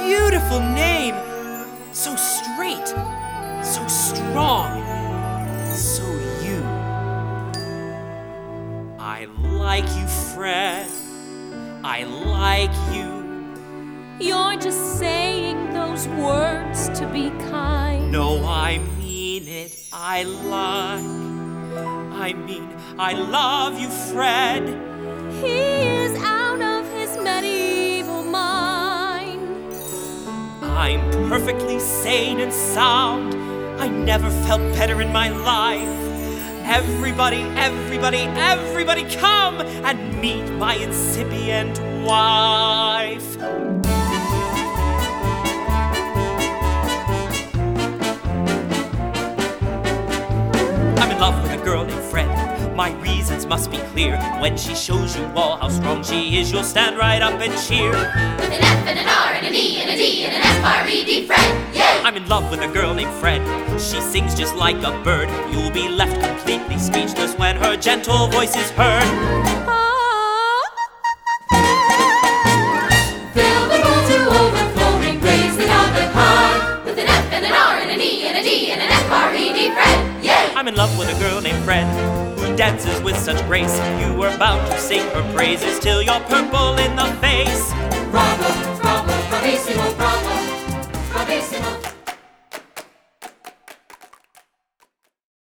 beautiful name! So straight, so strong, so you. I like you, Fred. I like you. You're just saying those words to be kind. No, I mean it. I love you, Fred. He is out of his medieval mind. I'm perfectly sane and sound. I never felt better in my life. Everybody, come and meet my incipient wife. I'm in love with a girl named Fred. My reasons must be clear. When she shows you all how strong she is, you'll stand right up and cheer. With an F and an R and an E and an D and an S, R-E-D, Fred, yay! I'm in love with a girl named Fred. She sings just like a bird. You'll be left completely speechless when her gentle voice is heard. Fill the bowl to overflowing, raise the goblet high. With an F and an R and an E and a D and an S, R-E-D, Fred, yay! I'm in love with a girl named Fred, who dances with such grace. You are bound to sing her praises till you're purple in the face. Bravo, bravo, bravissimo, bravo, bravissimo.